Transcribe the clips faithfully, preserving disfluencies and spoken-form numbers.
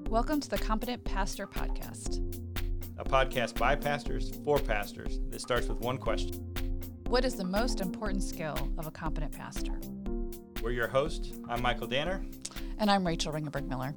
Welcome to the Competent Pastor Podcast, a podcast by pastors for pastors that starts with one question. What is the most important skill of a competent pastor? We're your hosts. I'm Michael Danner. And I'm Rachel Ringenberg Miller.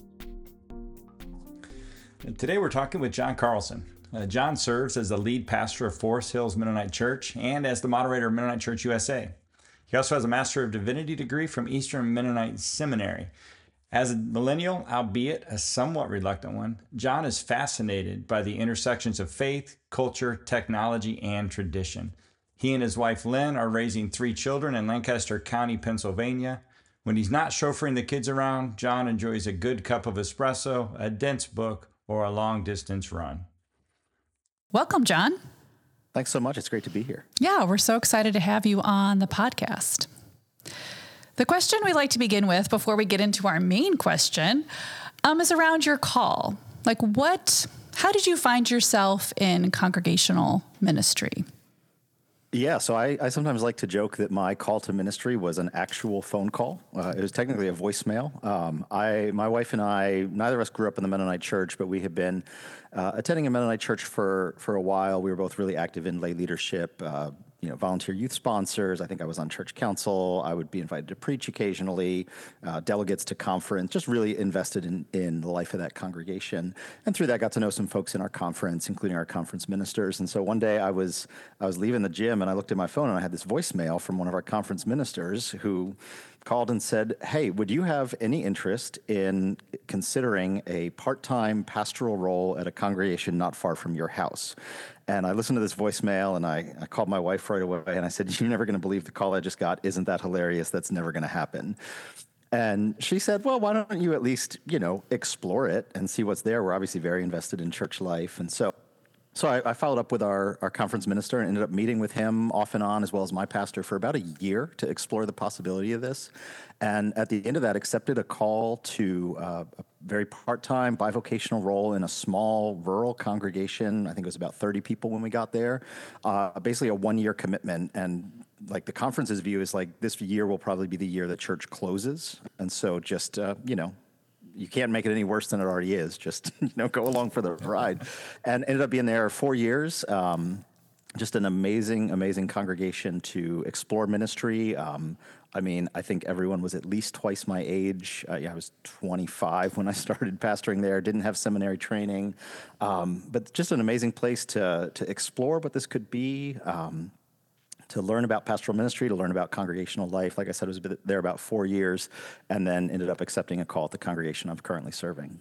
And today we're talking with John Carlson. Uh, John serves as the lead pastor of Forest Hills Mennonite Church and as the moderator of Mennonite Church U S A. He also has a Master of Divinity degree from Eastern Mennonite Seminary. As a millennial, albeit a somewhat reluctant one, John is fascinated by the intersections of faith, culture, technology, and tradition. He and his wife Lynn are raising three children in Lancaster County, Pennsylvania. When he's not chauffeuring the kids around, John enjoys a good cup of espresso, a dense book, or a long-distance run. Welcome, John. Thanks so much. It's great to be here. Yeah, we're so excited to have you on the podcast. The question we like to begin with before we get into our main question um, is around your call. Like what, how did you find yourself in congregational ministry? Yeah, so I, I sometimes like to joke that my call to ministry was an actual phone call. Uh, it was technically a voicemail. Um, I, my wife and I, neither of us grew up in the Mennonite church, but we had been uh, attending a Mennonite church for, for a while. We were both really active in lay leadership, uh, you know, volunteer youth sponsors. I think I was on church council. I would be invited to preach occasionally, uh, delegates to conference, just really invested in, in the life of that congregation. And through that, got to know some folks in our conference, including our conference ministers. And so one day I was I was leaving the gym and I looked at my phone and I had this voicemail from one of our conference ministers who called and said, hey, would you have any interest in considering a part-time pastoral role at a congregation not far from your house? And I listened to this voicemail and I, I called my wife right away and I said, you're never going to believe the call I just got. Isn't that hilarious? That's never going to happen. And she said, well, why don't you at least, you know, explore it and see what's there? We're obviously very invested in church life. And so So I, I followed up with our, our conference minister and ended up meeting with him off and on, as well as my pastor, for about a year to explore the possibility of this. And at the end of that, accepted a call to uh, a very part-time bivocational role in a small rural congregation. I think it was about thirty people when we got there. Uh, basically a one-year commitment. And like the conference's view is like this year will probably be the year the church closes. And so just, uh, you know, you can't make it any worse than it already is. Just, you know, go along for the ride. And ended up being there four years. Um, just an amazing, amazing congregation to explore ministry. Um, I mean, I think everyone was at least twice my age. Uh, yeah, I was twenty-five when I started pastoring there. Didn't have seminary training. Um, but just an amazing place to to explore what this could be. Um, to learn about pastoral ministry, to learn about congregational life. Like I said, I was there about four years and then ended up accepting a call at the congregation I'm currently serving.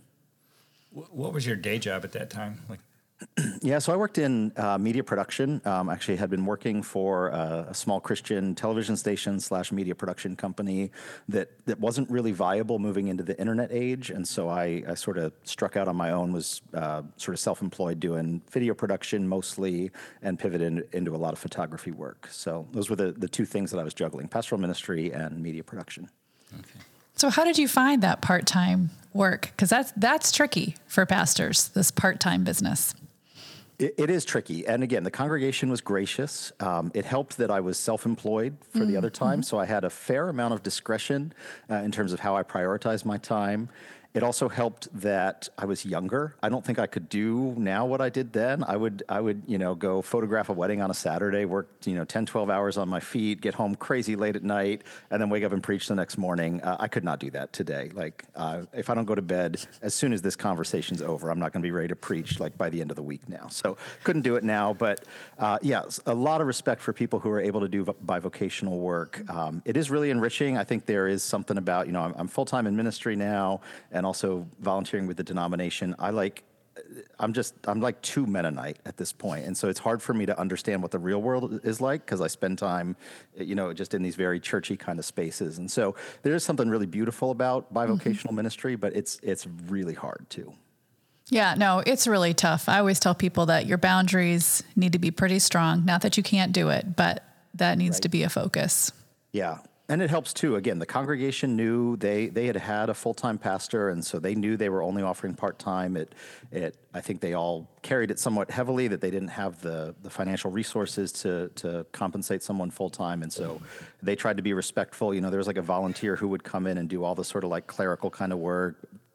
What was your day job at that time? Like, Yeah, so I worked in uh, media production. Um, actually had been working for a, a small Christian television station slash media production company that, that wasn't really viable moving into the internet age. And so I, I sort of struck out on my own, was uh, sort of self-employed doing video production mostly and pivoted into a lot of photography work. So those were the, the two things that I was juggling, pastoral ministry and media production. okay. So how did you find that part-time work? Because that's, that's tricky for pastors, this part-time business. It, it is tricky. And again, the congregation was gracious. Um, it helped that I was self-employed for mm-hmm. the other time. So I had a fair amount of discretion uh, in terms of how I prioritized my time. It also helped that I was younger. I don't think I could do now what I did then. I would, I would, you know, go photograph a wedding on a Saturday, work, you know, ten, twelve hours on my feet, get home crazy late at night, and then wake up and preach the next morning. Uh, I could not do that today. Like, uh, if I don't go to bed as soon as this conversation's over, I'm not going to be ready to preach like by the end of the week now. So couldn't do it now. But uh, yeah, a lot of respect for people who are able to do bivocational work. Um, it is really enriching. I think there is something about, you know, I'm, I'm full-time in ministry now, and also volunteering with the denomination. I like, I'm just, I'm like too Mennonite at this point. And so it's hard for me to understand what the real world is like because I spend time, you know, just in these very churchy kind of spaces. And so there is something really beautiful about bivocational mm-hmm. ministry, but it's, it's really hard too. Yeah, no, it's really tough. I always tell people that your boundaries need to be pretty strong. Not that you can't do it, but that needs right. to be a focus. Yeah. And it helps too. Again, the congregation knew they, they had had a full-time pastor, and so they knew they were only offering part-time. It, it, I think they all carried it somewhat heavily that they didn't have the, the financial resources to, to compensate someone full-time, and so they tried to be respectful. You know, there was like a volunteer who would come in and do all the sort of like clerical kind of work,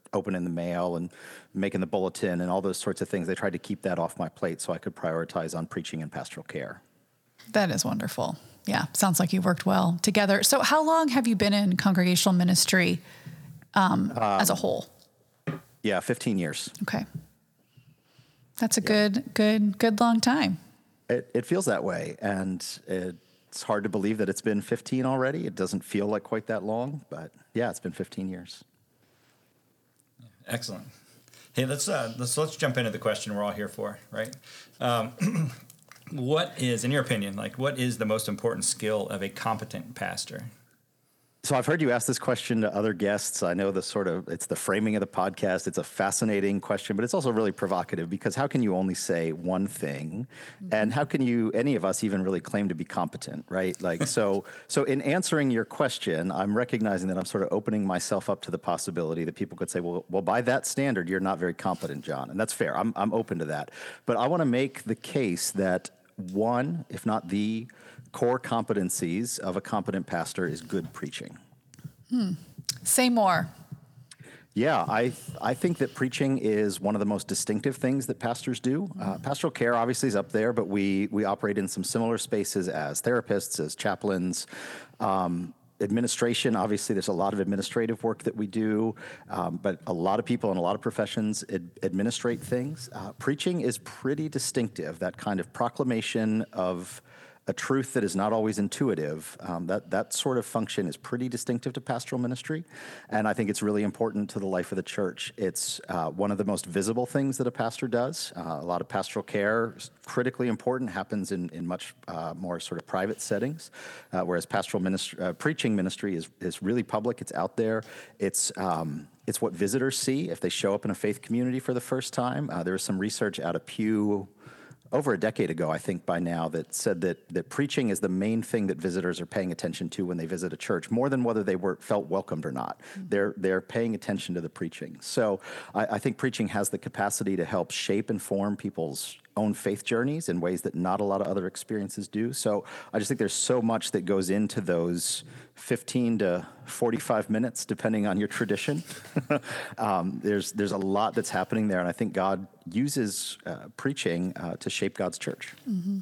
opening the mail and making the bulletin and all those sorts of things. They tried to keep that off my plate so I could prioritize on preaching and pastoral care. That is wonderful. Yeah, sounds like you worked well together. So how long have you been in congregational ministry um, um, as a whole? Yeah, fifteen years. Okay. That's a yeah. good, good, good long time. It, it feels that way. And it's hard to believe that it's been fifteen already. It doesn't feel like quite that long, but yeah, it's been fifteen years. Excellent. Hey, let's uh, let's let's jump into the question we're all here for, right? Um, what is, in your opinion, like what is the most important skill of a competent pastor? So I've heard you ask this question to other guests. I know the sort of, it's the framing of the podcast. It's a fascinating question, but it's also really provocative because how can you only say one thing? And how can you, any of us even really claim to be competent, right? Like, so, so in answering your question, I'm recognizing that I'm sort of opening myself up to the possibility that people could say, well, well, by that standard, you're not very competent, John. And that's fair. I'm, I'm open to that. But I want to make the case that one, if not the core competencies of a competent pastor is good preaching. Hmm. Say more. Yeah, I I think that preaching is one of the most distinctive things that pastors do. Uh, pastoral care obviously is up there, but we we operate in some similar spaces as therapists, as chaplains. Um, administration, obviously, there's a lot of administrative work that we do, um, but a lot of people in a lot of professions ad- administrate things. Uh, preaching is pretty distinctive, that kind of proclamation of a truth that is not always intuitive. Um, that that sort of function is pretty distinctive to pastoral ministry, and I think it's really important to the life of the church. It's uh, one of the most visible things that a pastor does. Uh, a lot of pastoral care is critically important, happens in, in much uh, more sort of private settings, uh, whereas pastoral ministry, uh, preaching ministry is, is really public, it's out there. It's um, It's what visitors see if they show up in a faith community for the first time. Uh, there was some research out of Pew over a decade ago, I think by now, that said that, that preaching is the main thing that visitors are paying attention to when they visit a church, more than whether they were felt welcomed or not. Mm-hmm. They're they're paying attention to the preaching. So I, I think preaching has the capacity to help shape and form people's own faith journeys in ways that not a lot of other experiences do. So I just think there's so much that goes into those fifteen to forty-five minutes, depending on your tradition. um, there's there's a lot that's happening there, and I think God uses uh, preaching uh, to shape God's church. Mm-hmm.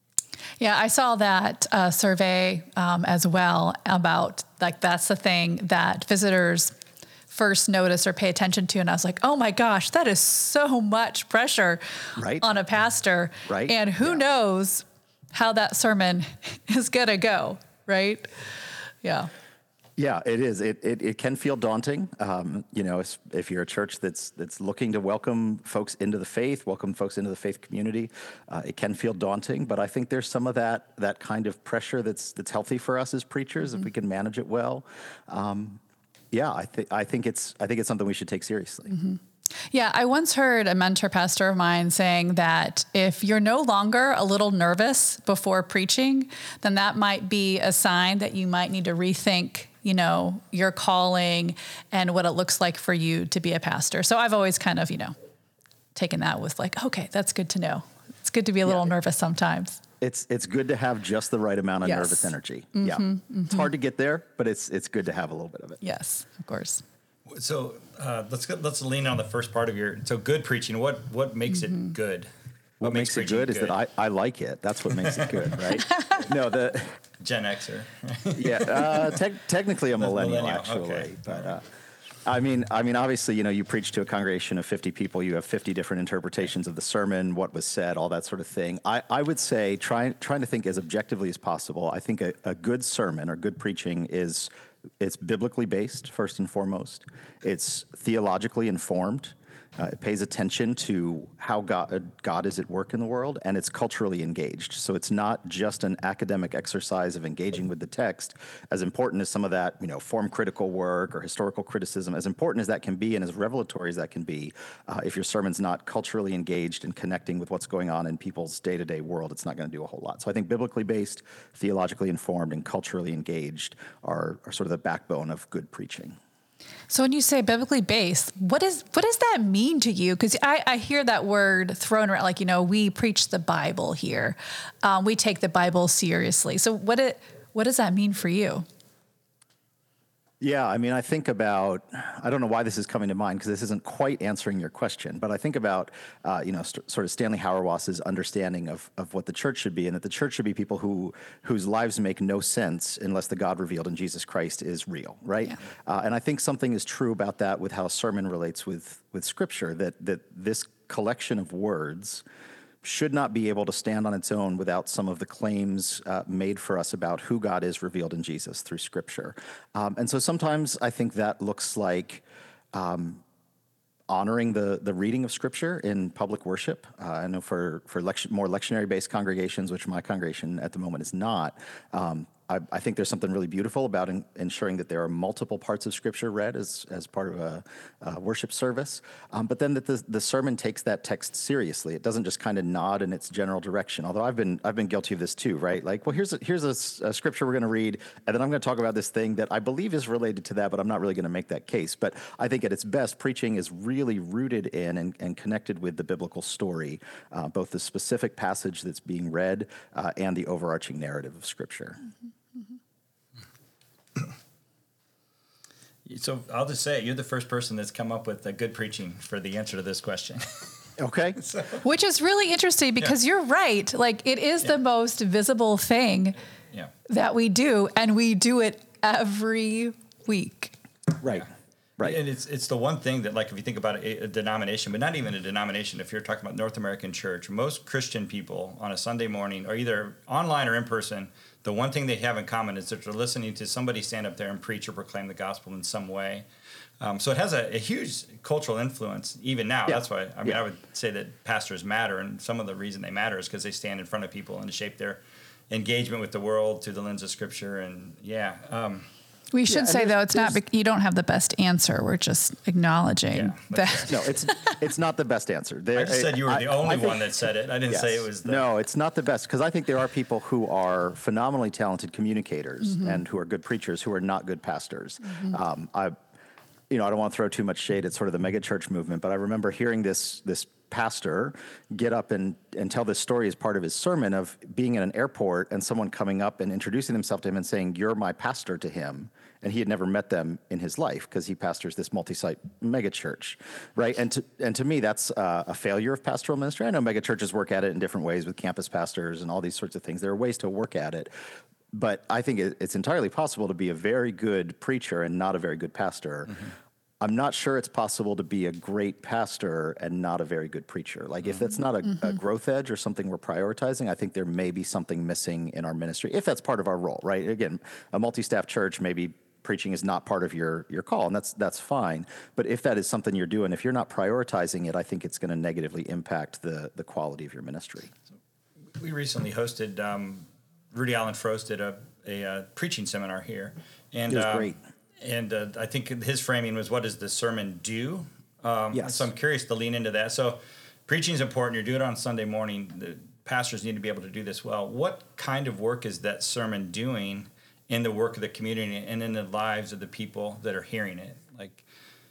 Yeah, I saw that uh, survey um, as well about, like, that's the thing that visitors first notice or pay attention to. And I was like, oh my gosh, that is so much pressure right. on a pastor. Right. And who yeah. knows how that sermon is going to go, right? Yeah. Yeah, it is. It it, it can feel daunting. Um, you know, if, if you're a church that's that's looking to welcome folks into the faith, welcome folks into the faith community, uh, it can feel daunting. But I think there's some of that that kind of pressure that's that's healthy for us as preachers mm-hmm. if we can manage it well. Um, yeah, I think I think it's I think it's something we should take seriously. Mm-hmm. Yeah, I once heard a mentor pastor of mine saying that if you're no longer a little nervous before preaching, then that might be a sign that you might need to rethink, you know, your calling and what it looks like for you to be a pastor. So I've always kind of, you know, taken that with like, okay, that's good to know. It's good to be a little yeah, nervous sometimes. It's it's good to have just the right amount of yes. nervous energy. Mm-hmm, yeah, mm-hmm. It's hard to get there, but it's it's good to have a little bit of it. Yes, of course. So uh, let's go, let's lean on the first part of your. So good preaching. What what makes mm-hmm. it good? What, what makes, makes it good, good is that I, I like it. That's what makes it good, right? No, the Gen Xer. yeah, uh, te- technically a millennial, millennial. actually, okay. but. Uh, I mean, I mean, obviously, you know, you preach to a congregation of fifty people. You have fifty different interpretations of the sermon, what was said, all that sort of thing. I, I would say trying trying to think as objectively as possible. I think a, a good sermon or good preaching is it's biblically based first and foremost. It's theologically informed. Uh, it pays attention to how God, God is at work in the world, and it's culturally engaged. So it's not just an academic exercise of engaging with the text, as important as some of that, you know, form critical work or historical criticism, as important as that can be and as revelatory as that can be, uh, if your sermon's not culturally engaged and connecting with what's going on in people's day-to-day world, it's not going to do a whole lot. So I think biblically based, theologically informed, and culturally engaged are, are sort of the backbone of good preaching. So when you say biblically based, what is what does that mean to you? Because I, I hear that word thrown around, like, you know, we preach the Bible here. Um, we take the Bible seriously. So what it what does that mean for you? Yeah, I mean, I think about, I don't know why this is coming to mind because this isn't quite answering your question, but I think about, uh, you know, st- sort of Stanley Hauerwas's understanding of, of what the church should be, and that the church should be people who whose lives make no sense unless the God revealed in Jesus Christ is real, right? Yeah. Uh, and I think something is true about that with how a sermon relates with, with Scripture, that that this collection of words should not be able to stand on its own without some of the claims uh, made for us about who God is revealed in Jesus through Scripture. Um, and so sometimes I think that looks like um, honoring the the reading of Scripture in public worship. Uh, I know for for lection, more lectionary-based congregations, which my congregation at the moment is not, um, I, I think there's something really beautiful about in, ensuring that there are multiple parts of Scripture read as as part of a, a worship service, um, but then that the, the sermon takes that text seriously. It doesn't just kind of nod in its general direction. Although I've been I've been guilty of this too, right? Like, well, here's a, here's a, a Scripture we're going to read, and then I'm going to talk about this thing that I believe is related to that, but I'm not really going to make that case. But I think at its best, preaching is really rooted in and, and connected with the biblical story, uh, both the specific passage that's being read uh, and the overarching narrative of Scripture. Mm-hmm. So I'll just say, you're the first person that's come up with a good preaching for the answer to this question. Okay. So, Which is really interesting because yeah. you're right. Like, it is yeah. the most visible thing yeah. that we do, and we do it every week. Right. Yeah. Right. And it's it's the one thing that, like, if you think about a, a denomination, but not even a denomination, if you're talking about North American church, most Christian people on a Sunday morning, or either online or in person, the one thing they have in common is that they're listening to somebody stand up there and preach or proclaim the gospel in some way. Um, so it has a, a huge cultural influence even now. Yeah. That's why, I mean, yeah. I would say that pastors matter, and some of the reason they matter is because they stand in front of people and to shape their engagement with the world through the lens of Scripture. And yeah. Um, We should yeah, say, though, it's not, you don't have the best answer. We're just acknowledging yeah, that. No, it's it's not the best answer. There, I just said you were the I, only I think, one that said it. I didn't yes. say it was the... No, it's not the best, because I think there are people who are phenomenally talented communicators Mm-hmm. and who are good preachers who are not good pastors. Mm-hmm. Um, I, you know, I don't want to throw too much shade at sort of the megachurch movement, but I remember hearing this this pastor get up and, and tell this story as part of his sermon of being in an airport and someone coming up and introducing themselves to him and saying, "You're my pastor," to him. And he had never met them in his life because he pastors this multi-site megachurch, right? And to, and to me, that's uh, a failure of pastoral ministry. I know megachurches work at it in different ways with campus pastors and all these sorts of things. There are ways to work at it. But I think it, it's entirely possible to be a very good preacher and not a very good pastor. Mm-hmm. I'm not sure it's possible to be a great pastor and not a very good preacher. Like, if that's not a, mm-hmm. a growth edge or something we're prioritizing, I think there may be something missing in our ministry, if that's part of our role, right? Again, a multi-staff church, maybe preaching is not part of your your call, and that's that's fine. But if that is something you're doing, if you're not prioritizing it, I think it's going to negatively impact the the quality of your ministry. We recently hosted, um, Rudy Allen Frost did a, a, a preaching seminar here. And, it was uh, great. And uh, I think his framing was, what does the sermon do? Um, yes. So I'm curious to lean into that. So preaching is important. You're doing it on Sunday morning. The pastors need to be able to do this well. What kind of work is that sermon doing in the work of the community and in the lives of the people that are hearing it? Like,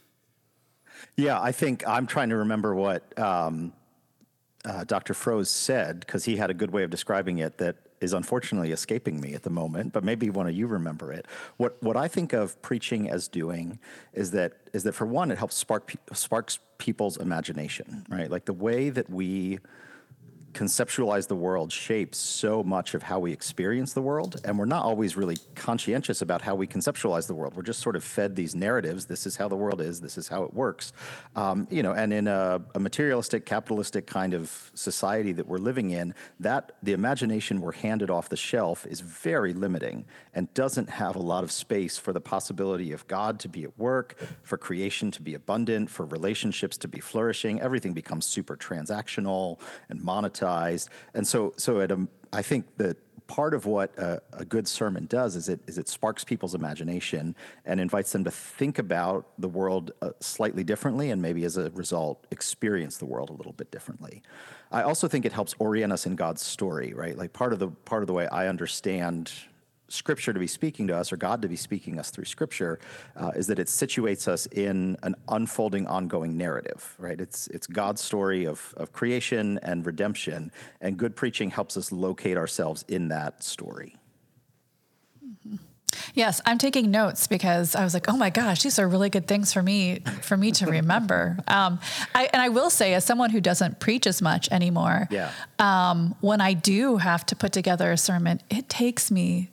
yeah, I think I'm trying to remember what um, uh, Doctor Froese said, because he had a good way of describing it that is unfortunately escaping me at the moment, but maybe one of you remember it. What what I think of preaching as doing is that is that for one, it helps spark sparks people's imagination, right? Like, the way that we conceptualize the world shapes so much of how we experience the world, and we're not always really conscientious about how we conceptualize the world. We're just sort of fed these narratives. This is how the world is. This is how it works. Um, you know, and in a, a materialistic, capitalistic kind of society that we're living in, that the imagination we're handed off the shelf is very limiting and doesn't have a lot of space for the possibility of God to be at work, for creation to be abundant, for relationships to be flourishing. Everything becomes super transactional and monetized. And so, so at a, I think that part of what a, a good sermon does is it is it sparks people's imagination and invites them to think about the world uh, slightly differently, and maybe as a result experience the world a little bit differently. I also think it helps orient us in God's story, right? Like, part of the part of the way I understand Scripture to be speaking to us, or God to be speaking us through Scripture, uh, is that it situates us in an unfolding, ongoing narrative, right? It's it's God's story of, of creation and redemption, and good preaching helps us locate ourselves in that story. Mm-hmm. Yes, I'm taking notes because I was like, oh my gosh, these are really good things for me for me to remember. um, I, and I will say, as someone who doesn't preach as much anymore, Yeah. um, when I do have to put together a sermon, it takes me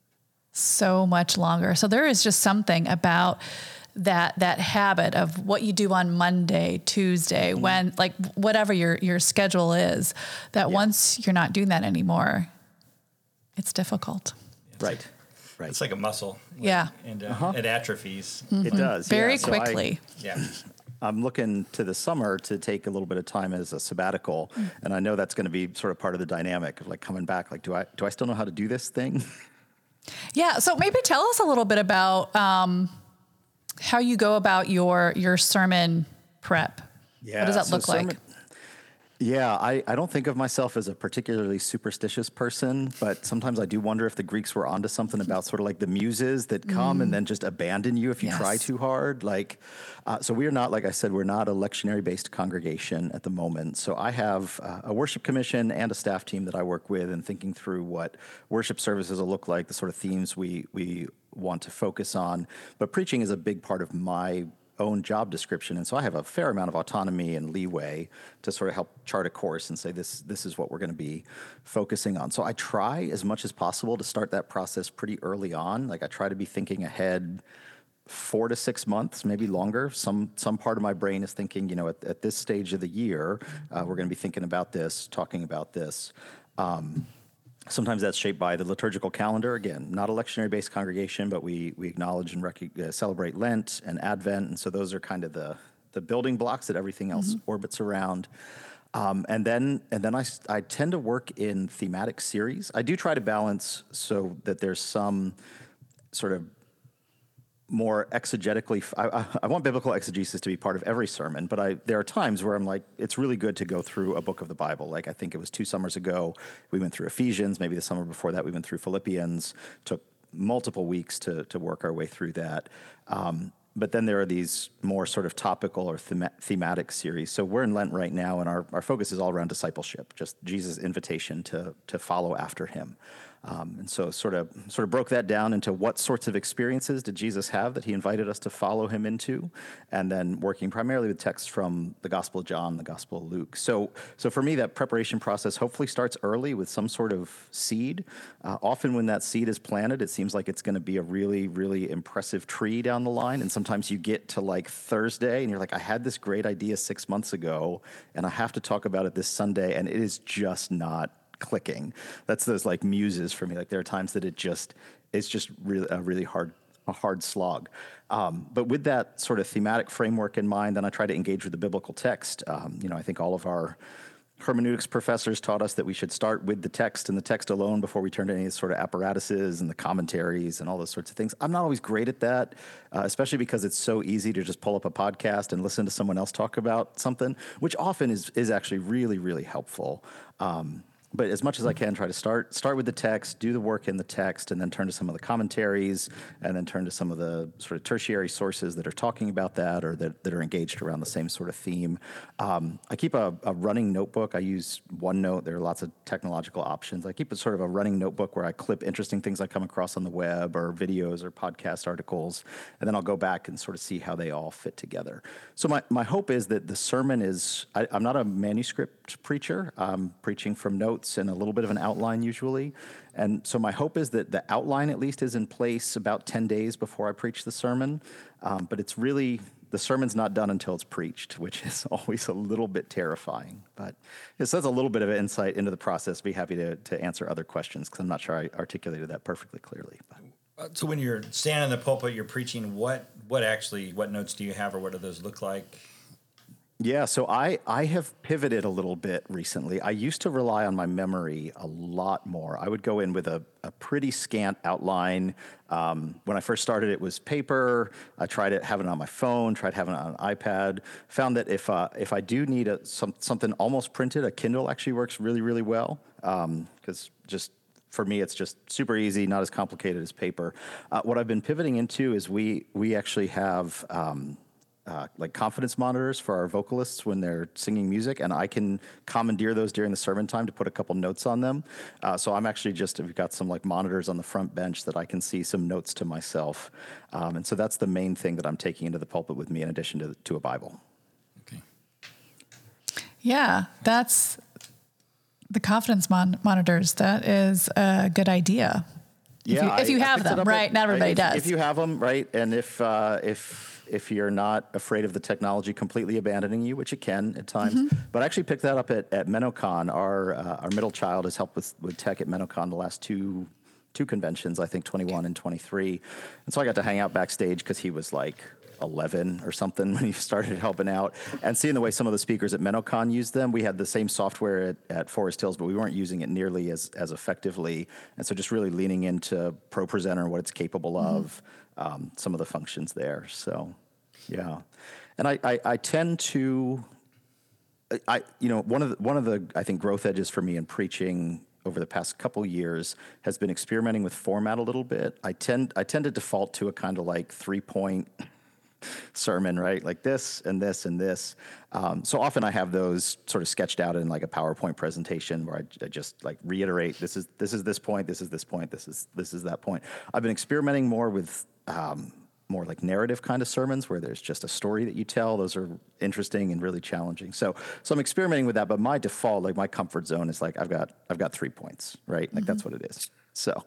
so much longer. So there is just something about that that habit of what you do on Monday, Tuesday, mm-hmm. when like whatever your your schedule is, that yeah. once you're not doing that anymore, it's difficult. Right. Right. It's like a muscle. Like, yeah. And uh, uh-huh. it atrophies. Mm-hmm. It does. Very yeah. So quickly. I, yeah. I'm looking to the summer to take a little bit of time as a sabbatical. Mm. And I know that's going to be sort of part of the dynamic of like coming back. Like, do I, do I still know how to do this thing? Yeah. So maybe tell us a little bit about um, how you go about your, your sermon prep. Yeah. What does that so look sermon, like? Yeah, I, I don't think of myself as a particularly superstitious person, but sometimes I do wonder if the Greeks were onto something about sort of like the muses that come mm. and then just abandon you if you yes. try too hard. Like, uh, so we are not, like I said, we're not a lectionary-based congregation at the moment. So I have uh, a worship commission and a staff team that I work with and thinking through what worship services will look like, the sort of themes we we want to focus on. But preaching is a big part of my own job description, and so I have a fair amount of autonomy and leeway to sort of help chart a course and say this this is what we're going to be focusing on. So I try as much as possible to start that process pretty early on. Like I try to be thinking ahead four to six months, maybe longer. Some some part of my brain is thinking, you know, at, at this stage of the year, uh, we're going to be thinking about this, talking about this. Um, Sometimes that's shaped by the liturgical calendar. Again, not a lectionary-based congregation, but we we acknowledge and rec- uh, celebrate Lent and Advent, and so those are kind of the the building blocks that everything else mm-hmm. orbits around. Um, and then and then I, I tend to work in thematic series. I do try to balance so that there's some sort of more exegetically, I, I want biblical exegesis to be part of every sermon, but I there are times where I'm like, it's really good to go through a book of the Bible. Like I think it was two summers ago, we went through Ephesians. Maybe the summer before that, we went through Philippians. Took multiple weeks to to work our way through that. Um, but then there are these more sort of topical or thema- thematic series. So we're in Lent right now, and our, our focus is all around discipleship, just Jesus' invitation to to follow after him. Um, and so sort of sort of broke that down into what sorts of experiences did Jesus have that he invited us to follow him into, and then working primarily with texts from the Gospel of John, the Gospel of Luke. So so for me, that preparation process hopefully starts early with some sort of seed. Uh, often when that seed is planted, it seems like it's going to be a really, really impressive tree down the line. And sometimes you get to like Thursday and you're like, I had this great idea six months ago and I have to talk about it this Sunday, and it is just not clicking. That's those like muses for me. Like there are times that it just, it's just really a really hard, a hard slog. Um, but with that sort of thematic framework in mind, then I try to engage with the biblical text. Um, you know, I think all of our hermeneutics professors taught us that we should start with the text and the text alone before we turn to any sort of apparatuses and the commentaries and all those sorts of things. I'm not always great at that, uh, especially because it's so easy to just pull up a podcast and listen to someone else talk about something, which often is is actually really, really helpful. Um, But as much as I can, try to start start with the text, do the work in the text, and then turn to some of the commentaries, and then turn to some of the sort of tertiary sources that are talking about that or that, that are engaged around the same sort of theme. Um, I keep a, a running notebook. I use OneNote. There are lots of technological options. I keep a sort of a running notebook where I clip interesting things I come across on the web or videos or podcast articles, and then I'll go back and sort of see how they all fit together. So my, my hope is that the sermon is, I, I'm not a manuscript preacher. I'm preaching from notes and a little bit of an outline usually. And so my hope is that the outline at least is in place about ten days before I preach the sermon. Um, but it's really, the sermon's not done until it's preached, which is always a little bit terrifying. But it says a little bit of insight into the process. Be happy to, to answer other questions because I'm not sure I articulated that perfectly clearly. But. So when you're standing in the pulpit, you're preaching, what, what actually, what notes do you have or what do those look like? Yeah, so I, I have pivoted a little bit recently. I used to rely on my memory a lot more. I would go in with a, a pretty scant outline. Um, when I first started, it was paper. I tried it having it on my phone, tried having it on an iPad. Found that if uh, if I do need a, some, something almost printed, a Kindle actually works really, really well because um, just for me, it's just super easy, not as complicated as paper. Uh, what I've been pivoting into is we we actually have... Um, uh, like confidence monitors for our vocalists when they're singing music, and I can commandeer those during the sermon time to put a couple notes on them. Uh, so I'm actually just, we've got some like monitors on the front bench that I can see some notes to myself. Um, and so that's the main thing that I'm taking into the pulpit with me in addition to, to a Bible. Okay. Yeah, that's the confidence mon- monitors. That is a good idea. If Yeah, you, if you I- I have picked it them, up right? at- Not everybody if, does. If you have them, right, and if uh, if if you're not afraid of the technology completely abandoning you, which it can at times, Mm-hmm. but I actually picked that up at, at MenoCon. Our uh, our middle child has helped with, with tech at MenoCon the last two two conventions, I think twenty-one and twenty-three, and so I got to hang out backstage because he was like eleven or something when he started helping out, and seeing the way some of the speakers at MenoCon used them. We had the same software at, at Forest Hills, but we weren't using it nearly as, as effectively. And so just really leaning into ProPresenter and what it's capable of, um, some of the functions there. So, yeah. And I, I, I tend to, I, you know, one of the, one of the, I think, growth edges for me in preaching over the past couple years has been experimenting with format a little bit. I tend, I tend to default to a kind of like three point sermon, right? Like this and this and this. Um, so often I have those sort of sketched out in like a PowerPoint presentation where I, I just like reiterate, this is, this is this point, this is this point, this is, this is that point. I've been experimenting more with, um, more like narrative kind of sermons where there's just a story that you tell. Those are interesting and really challenging. So, so I'm experimenting with that, but my default, like my comfort zone is like, I've got, I've got three points, right? Like mm-hmm. That's what it is. So.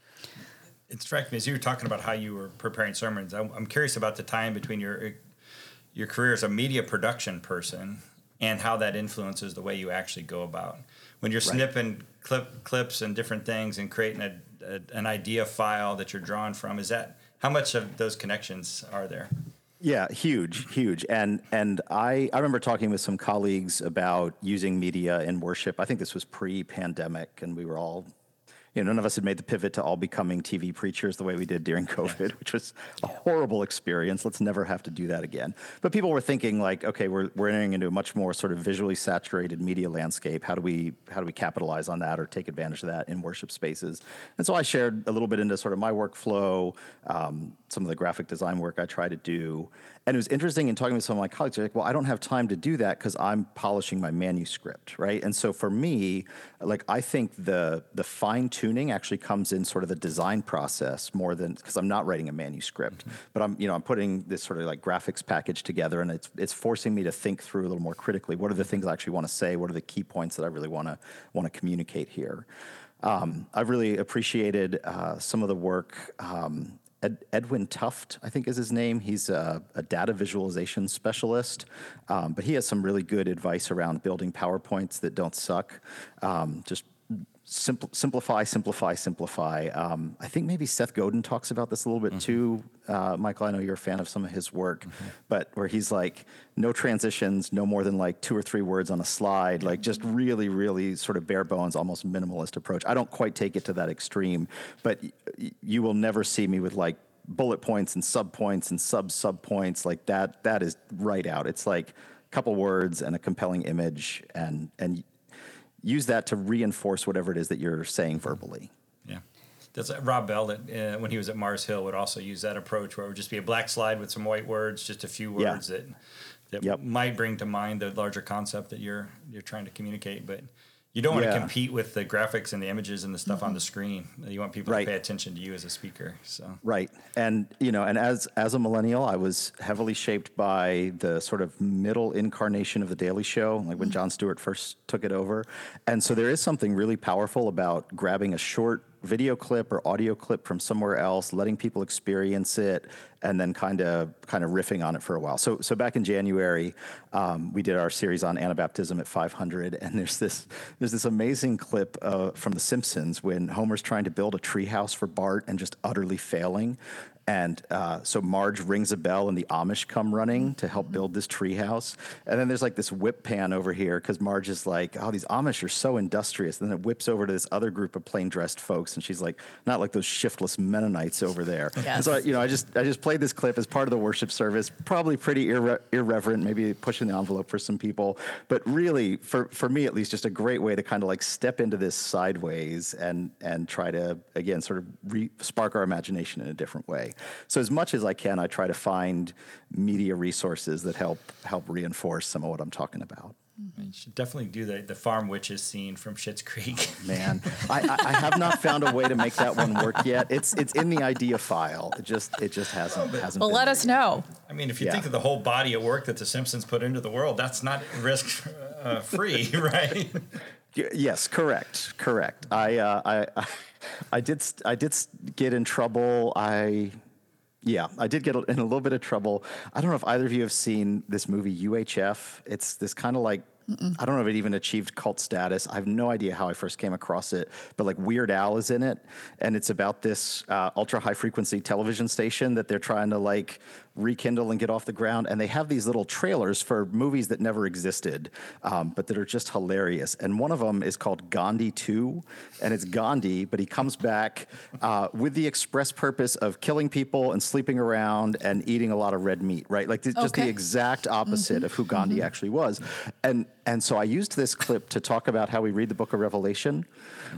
It struck me as you were talking about how you were preparing sermons. I'm, I'm curious about the time between your your career as a media production person and how that influences the way you actually go about. When you're right. snipping clip clips and different things and creating a, a, an idea file that you're drawing from, is that how much of those connections are there? Yeah, huge, huge. And and I, I remember talking with some colleagues about using media in worship. I think this was pre-pandemic, and we were all, you know, none of us had made the pivot to all becoming T V preachers the way we did during COVID, which was a horrible experience. Let's never have to do that again. But people were thinking like, okay, we're we're entering into a much more sort of visually saturated media landscape. How do we how do we capitalize on that or take advantage of that in worship spaces? And so I shared a little bit into sort of my workflow, um, some of the graphic design work I try to do. And it was interesting in talking with some of my colleagues, they're like, well, I don't have time to do that because I'm polishing my manuscript, right? And so for me, like, I think the the fine tuning actually comes in sort of the design process more than, because I'm not writing a manuscript, mm-hmm. but I'm, you know, I'm putting this sort of like graphics package together, and it's it's forcing me to think through a little more critically. What are the things I actually want to say? What are the key points that I really want to want to communicate here? Um, I've really appreciated uh, some of the work. Um, Ed, Edwin Tuft, I think is his name. He's a, a data visualization specialist, um, but he has some really good advice around building PowerPoints that don't suck. Um, just Simpl- simplify, simplify, simplify. Um, I think maybe Seth Godin talks about this a little bit mm-hmm. too. Uh, Michael, I know you're a fan of some of his work, mm-hmm. but where he's like, no transitions, no more than like two or three words on a slide, like just really, really sort of bare bones, almost minimalist approach. I don't quite take it to that extreme, but y- you will never see me with like bullet points and sub points and sub sub points like that. That is right out. It's like a couple words and a compelling image, and and use that to reinforce whatever it is that you're saying verbally. Yeah. That's uh, Rob Bell, that uh, when he was at Mars Hill, would also use that approach where it would just be a black slide with some white words, just a few words yeah. that that yep. might bring to mind the larger concept that you're you're trying to communicate. But you don't want yeah. to compete with the graphics and the images and the stuff mm-hmm. on the screen. You want people right. to pay attention to you as a speaker. So right, and you know, and as as a millennial, I was heavily shaped by the sort of middle incarnation of the Daily Show, like when Jon Stewart first took it over. And so there is something really powerful about grabbing a short video clip or audio clip from somewhere else, letting people experience it, and then kind of kind of riffing on it for a while. So so back in January, um, we did our series on Anabaptism at five hundred, and there's this there's this amazing clip uh, from The Simpsons when Homer's trying to build a treehouse for Bart and just utterly failing. And uh, so Marge rings a bell and the Amish come running to help build this treehouse. And then there's like this whip pan over here because Marge is like, oh, these Amish are so industrious. And then it whips over to this other group of plain dressed folks. And she's like, not like those shiftless Mennonites over there. Yes. And so, you know, I just I just played played this clip as part of the worship service, probably pretty irre- irreverent, maybe pushing the envelope for some people, but really, for, for me at least, just a great way to kind of like step into this sideways and and try to, again, sort of re- spark our imagination in a different way. So as much as I can, I try to find media resources that help help reinforce some of what I'm talking about. You should definitely do the, the farm witches scene from Schitt's Creek. Man, I, I, I have not found a way to make that one work yet. It's it's in the idea file. It just it just hasn't hasn't. Well, been let there us yet. know. I mean, if you Yeah. think of the whole body of work that The Simpsons put into the world, that's not risk uh, free, right? Y- Yes, correct, correct. I, uh, I, I, I did, st- I did st- get in trouble. I, yeah, I did get in a little bit of trouble. I don't know if either of you have seen this movie U H F. It's this kind of like, I don't know if it even achieved cult status. I have no idea how I first came across it, but like Weird Al is in it, and it's about this uh, ultra high frequency television station that they're trying to like rekindle and get off the ground, and they have these little trailers for movies that never existed, um, but that are just hilarious. And one of them is called Gandhi two, and it's Gandhi, but he comes back uh, with the express purpose of killing people and sleeping around and eating a lot of red meat, right? Like th- just Okay. the exact opposite of who Gandhi actually was. And and so I used this clip to talk about how we read the book of Revelation.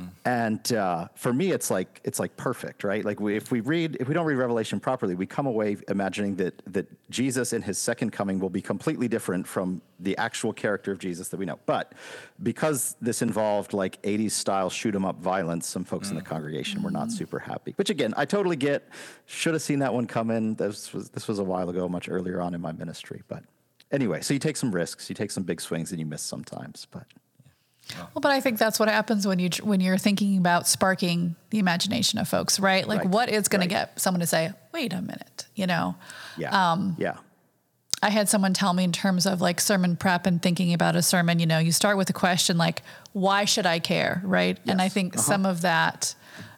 And uh, for me, it's like it's like perfect, right? Like we, if we read, if we don't read Revelation properly, we come away imagining that that Jesus in his second coming will be completely different from the actual character of Jesus that we know. But because this involved like eighties style shoot 'em up violence, some folks in the congregation were not super happy. Which again, I totally get. Should have seen that one coming. This was this was a while ago, much earlier on in my ministry. But anyway, so you take some risks, you take some big swings, and you miss sometimes. But Well, but I think that's what happens when you when you're thinking about sparking the imagination of folks, right? Like, Right, what is going right. to get someone to say, "Wait a minute," you know? yeah, Um, yeah. I had someone tell me in terms of like sermon prep and thinking about a sermon, you know, you start with a question like, "Why should I care?" Right? And I Yes. think Uh-huh. some of that,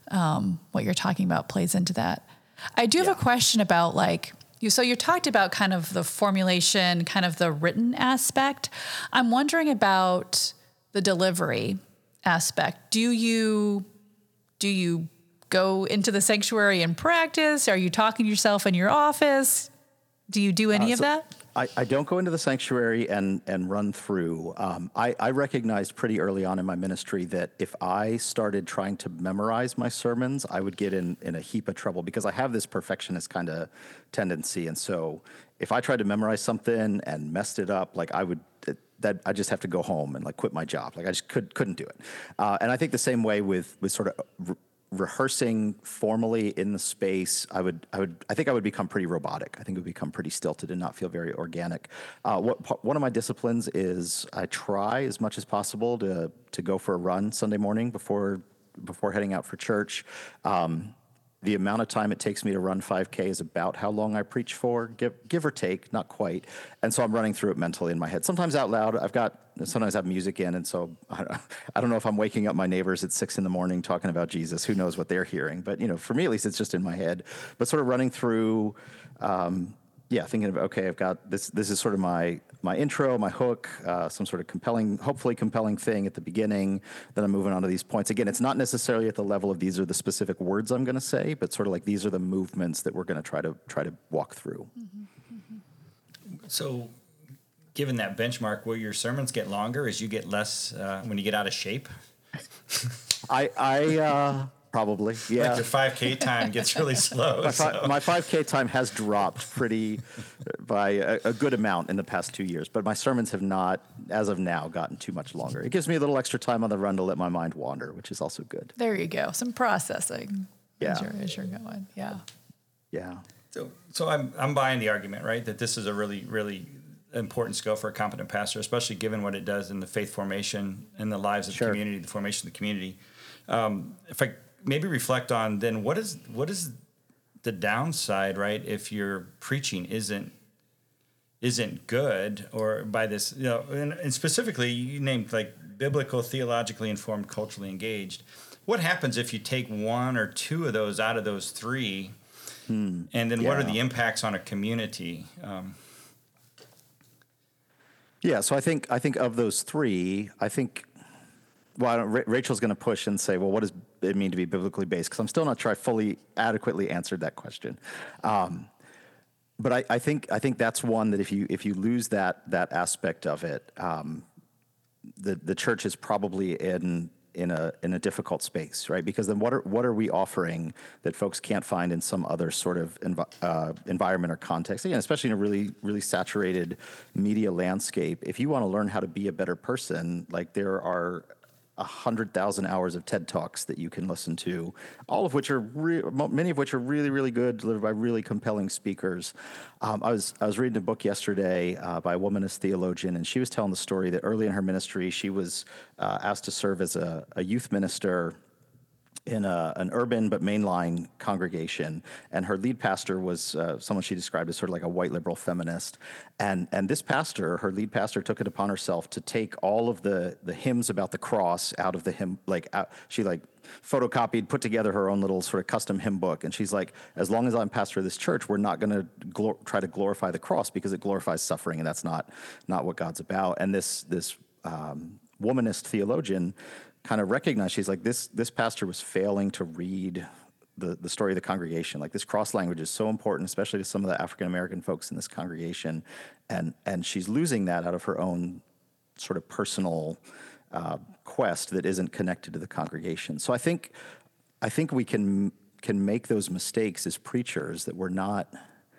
um, what you're talking about, plays into that. I do have Yeah. a question about like. You, so you talked about kind of the formulation, kind of the written aspect. I'm wondering about the delivery aspect. Do you do you go into the sanctuary and practice? Are you talking to yourself in your office? Do you do any Uh, of so that? I, I don't go into the sanctuary and and run through. Um, I, I recognized pretty early on in my ministry that if I started trying to memorize my sermons, I would get in, in a heap of trouble because I have this perfectionist kind of tendency. And so if I tried to memorize something and messed it up, like I would, that I just have to go home and like quit my job. Like I just could, couldn't do it. Uh, and I think the same way with, with sort of re- rehearsing formally in the space, I would, I would, I think I would become pretty robotic. I think it would become pretty stilted and not feel very organic. Uh, what one of my disciplines is I try as much as possible to to go for a run Sunday morning before before heading out for church. Um, the amount of time it takes me to run five K is about how long I preach for, give, give or take, not quite. And so I'm running through it mentally in my head, sometimes out loud. I've got, sometimes I have music in. And so I, I don't know if I'm waking up my neighbors at six in the morning talking about Jesus. Who knows what they're hearing? But, you know, for me, at least, it's just in my head. But sort of running through, um, yeah, thinking of, okay, I've got this, this is sort of my, my intro, my hook, uh, some sort of compelling, hopefully compelling thing at the beginning. Then I'm moving on to these points. Again, it's not necessarily at the level of these are the specific words I'm going to say, but sort of like these are the movements that we're going to try to try to walk through. So, given that benchmark, will your sermons get longer as you get less uh, when you get out of shape? I, I uh, probably, yeah. Like your five K time gets really slow. My, so- fi- my five K time has dropped pretty by a, a good amount in the past two years, but my sermons have not, as of now, gotten too much longer. It gives me a little extra time on the run to let my mind wander, which is also good. There you go. Some processing as, Yeah. you're, as you're going. Yeah. Yeah. So, so I'm I'm buying the argument, right, that this is a really really important skill for a competent pastor, especially given what it does in the faith formation in the lives of Sure. the community, the formation of the community. Um, if I maybe reflect on then what is what is the downside, right, if your preaching isn't isn't good, or by this, you know, and, and specifically you named like biblical, theologically informed, culturally engaged. What happens if you take one or two of those out of those three? Hmm. And then what are Yeah. the impacts on a community? Um, Yeah, so I think I think of those three, I think. Well, I don't, Ra- Rachel's going to push and say, "Well, what does it mean to be biblically based?" Because I'm still not sure I fully adequately answered that question. Um, but I, I think I think that's one that if you if you lose that that aspect of it, um, the the church is probably in in a in a difficult space, right? Because then what are what are we offering that folks can't find in some other sort of env- uh, environment or context? Again, especially in a really really saturated media landscape. If you want to learn how to be a better person, like there are a hundred thousand hours of TED Talks that you can listen to, all of which are re- many of which are really, really good, delivered by really compelling speakers. Um, I was I was reading a book yesterday uh, by a womanist theologian, and she was telling the story that early in her ministry, she was uh, asked to serve as a, a youth minister in a, an urban but mainline congregation, and her lead pastor was uh, someone she described as sort of like a white liberal feminist. And and this pastor, her lead pastor, took it upon herself to take all of the the hymns about the cross out of the hymn, like out, she like photocopied, put together her own little sort of custom hymn book. And she's like, as long as I'm pastor of this church, we're not going to glor- try to glorify the cross because it glorifies suffering, and that's not not what God's about. And this this um, womanist theologian kind of recognized, she's like, this this pastor was failing to read the, the story of the congregation. Like, this cross language is so important, especially to some of the African-American folks in this congregation. And and she's losing that out of her own sort of personal uh, quest that isn't connected to the congregation. So I think I think we can can make those mistakes as preachers, that we're not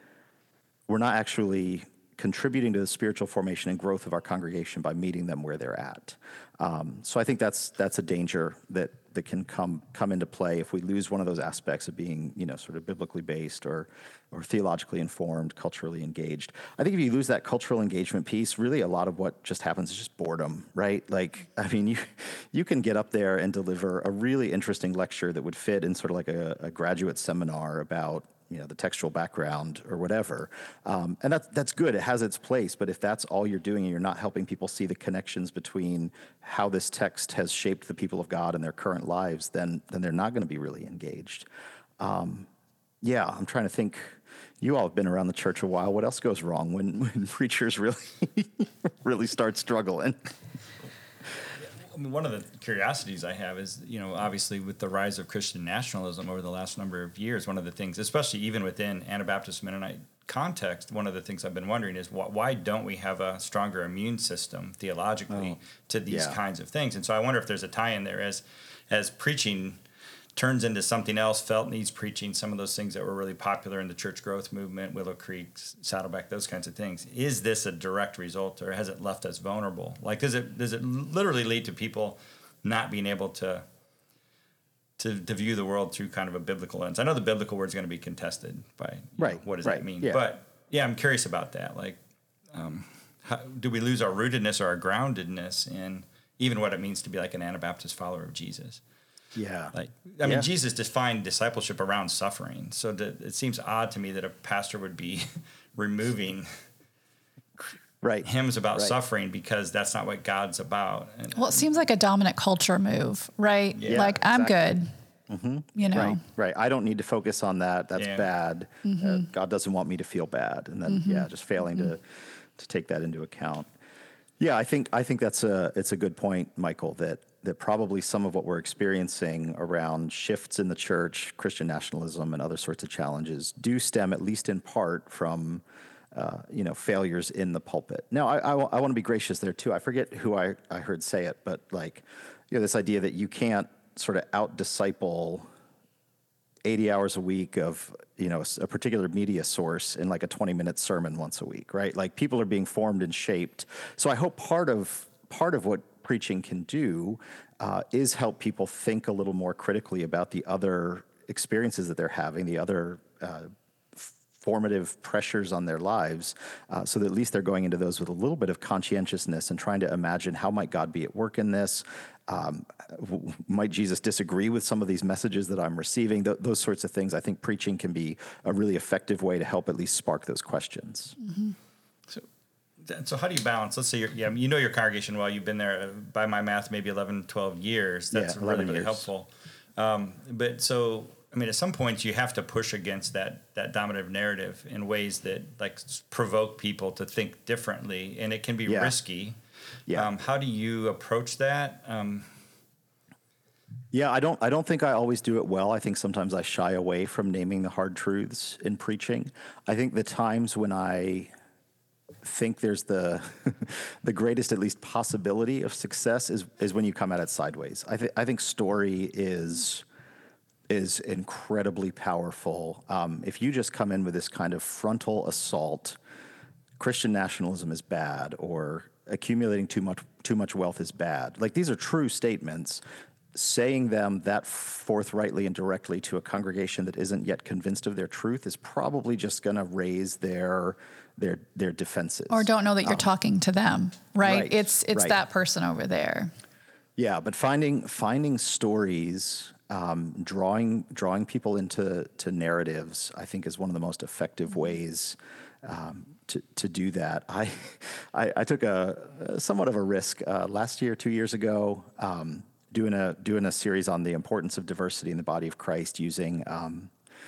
we're not actually contributing to the spiritual formation and growth of our congregation by meeting them where they're at. Um, so I think that's that's a danger that that can come come into play if we lose one of those aspects of being, you know, sort of biblically based or or theologically informed, culturally engaged. I think if you lose that cultural engagement piece, really a lot of what just happens is just boredom, right? Like, I mean, you you can get up there and deliver a really interesting lecture that would fit in sort of like a, a graduate seminar about, you know, the textual background or whatever. Um, and that's, that's good. It has its place. But if that's all you're doing and you're not helping people see the connections between how this text has shaped the people of God and their current lives, then, then they're not going to be really engaged. Um, yeah, I'm trying to think. You all have been around the church a while. What else goes wrong when, when preachers really, really start struggling? I mean, one of the curiosities I have is, you know, obviously with the rise of Christian nationalism over the last number of years, one of the things, especially even within Anabaptist Mennonite context, one of the things I've been wondering is why, why don't we have a stronger immune system theologically oh, to these yeah. kinds of things? And so I wonder if there's a tie-in there as as preaching turns into something else, felt needs preaching, some of those things that were really popular in the church growth movement, Willow Creek, Saddleback, those kinds of things. Is this a direct result, or has it left us vulnerable? Like, does it does it literally lead to people not being able to to, to view the world through kind of a biblical lens? I know the biblical word is going to be contested by, right. know, what does right. that mean? Yeah. But yeah, I'm curious about that. Like, um, how, do we lose our rootedness or our groundedness in even what it means to be like an Anabaptist follower of Jesus? Yeah. Like, I mean, yeah. Jesus defined discipleship around suffering. So that it seems odd to me that a pastor would be removing right. hymns about right. suffering because that's not what God's about. And, Well, it seems like a dominant culture move, right? Yeah, like, I'm exactly. good. Mm-hmm. You know? Right, right. I don't need to focus on that. That's Yeah. bad. Mm-hmm. Uh, God doesn't want me to feel bad. And then, Mm-hmm. yeah, just failing mm-hmm. to to take that into account. Yeah, I think I think that's a it's a good point, Michael, that that probably some of what we're experiencing around shifts in the church, Christian nationalism, and other sorts of challenges do stem, at least in part, from uh, you know, failures in the pulpit. Now, I, I, I want to be gracious there too. I forget who I, I heard say it, but like, you know, this idea that you can't sort of out-disciple eighty hours a week of, you know, a particular media source in like a twenty minute sermon once a week, right? Like, people are being formed and shaped. So I hope part of part of what preaching can do uh, is help people think a little more critically about the other experiences that they're having, the other uh, formative pressures on their lives, uh, so that at least they're going into those with a little bit of conscientiousness and trying to imagine, how might God be at work in this? Um, w- might Jesus disagree with some of these messages that I'm receiving? Th- those sorts of things. I think preaching can be a really effective way to help at least spark those questions. Mm-hmm. So, so how do you balance? Let's say you're, yeah, you know your congregation well. You've been there, uh, by my math, maybe eleven, twelve years. That's Yeah, really, eleven really years. helpful. Um, but so, I mean, at some points you have to push against that that dominative narrative in ways that like s- provoke people to think differently, and it can be Yeah. risky. Yeah. Um, how do you approach that? Um, Yeah, I don't I don't think I always do it well. I think sometimes I shy away from naming the hard truths in preaching. I think the times when I think there's the the greatest, at least, possibility of success is is when you come at it sideways. I think I think story is is incredibly powerful. Um, if you just come in with this kind of frontal assault, Christian nationalism is bad, or accumulating too much too much wealth is bad. Like, these are true statements. Saying them that forthrightly and directly to a congregation that isn't yet convinced of their truth is probably just going to raise their their their defenses, Or don't know that you're um, talking to them, right? right it's it's right. that person over there. Yeah, but finding finding stories, um, drawing drawing people into to narratives, I think, is one of the most effective ways um, to to do that. I I, I took a, a somewhat of a risk uh, last year, two years ago. Um, doing a doing a series on the importance of diversity in the body of Christ, using um,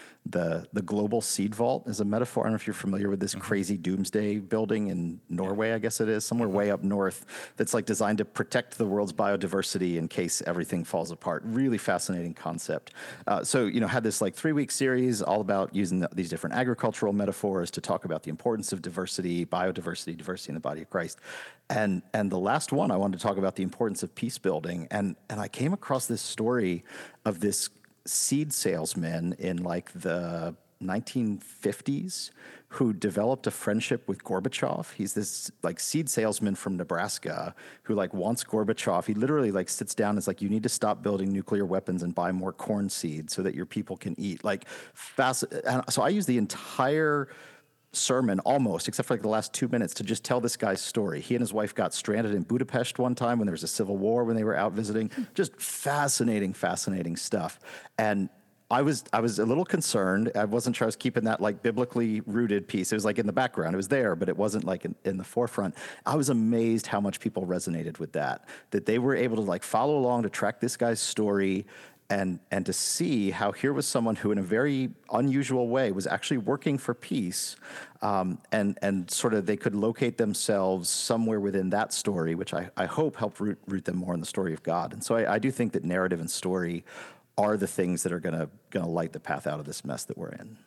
the the global seed vault as a metaphor. I don't know if you're familiar with this mm-hmm. crazy doomsday building in Norway, I guess it is, somewhere mm-hmm. way up north, that's like designed to protect the world's biodiversity in case everything falls apart. Really fascinating concept. Uh, so, you know, had this like three week series all about using the, these different agricultural metaphors to talk about the importance of diversity, biodiversity, diversity in the body of Christ. And and the last one, I wanted to talk about the importance of peace building. And and I came across this story of this seed salesman in like the nineteen fifties who developed a friendship with Gorbachev. He's this like seed salesman from Nebraska who like wants Gorbachev. He literally like sits down and is like, you need to stop building nuclear weapons and buy more corn seeds so that your people can eat. Like, fast. And so I use the entire sermon almost, except for like the last two minutes, to just tell this guy's story. He and his wife got stranded in Budapest one time when there was a civil war, when they were out visiting. Just fascinating, fascinating stuff. And I was I was a little concerned. I wasn't sure I was keeping that like biblically rooted piece. It was like in the background. It was there, but it wasn't like in, in the forefront. I was amazed how much people resonated with that, that they were able to like follow along to track this guy's story, and and to see how here was someone who in a very unusual way was actually working for peace, um, and and sort of they could locate themselves somewhere within that story, which I, I hope helped root, root them more in the story of God. And so I, I do think that narrative and story are the things that are going to going to light the path out of this mess that we're in.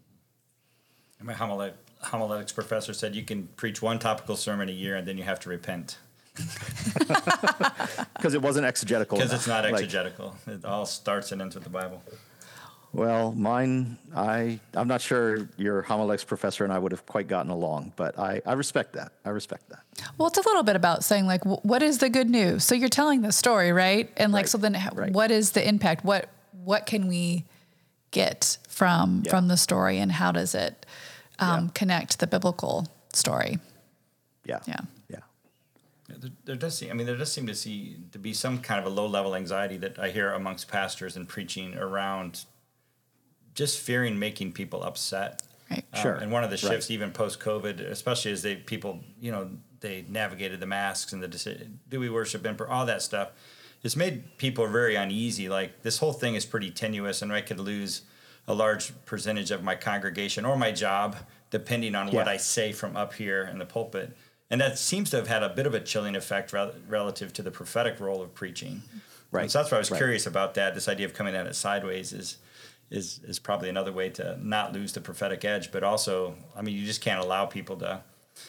Mm-hmm. My homilet, homiletics professor said you can preach one topical sermon a year and then you have to repent. Because it wasn't exegetical. Because it's not exegetical. Like, it all starts and ends with the Bible. Well, mine, I, I'm not sure your homiletics professor and I would have quite gotten along, but I, I respect that. I respect that. Well, it's a little bit about saying, like, what is the good news? So you're telling the story, right? And like, right. so then right. what is the impact? What what can we get from yeah. from the story, and how does it um, yeah. connect to the biblical story? Yeah. Yeah. Yeah. There, there does seem, I mean, there does seem to see to be some kind of a low-level anxiety that I hear amongst pastors and preaching around just fearing making people upset. Right. Um, Sure. And one of the shifts, right. even post-COVID, especially as they people, you know, they navigated the masks and the decision, do we worship in, all that stuff, it's made people very uneasy. Like, this whole thing is pretty tenuous, and I could lose a large percentage of my congregation or my job, depending on yeah. what I say from up here in the pulpit. And that seems to have had a bit of a chilling effect rel- relative to the prophetic role of preaching. Right. And so that's why I was right. curious about that. This idea of coming at it sideways is is is probably another way to not lose the prophetic edge. But also, I mean, you just can't allow people to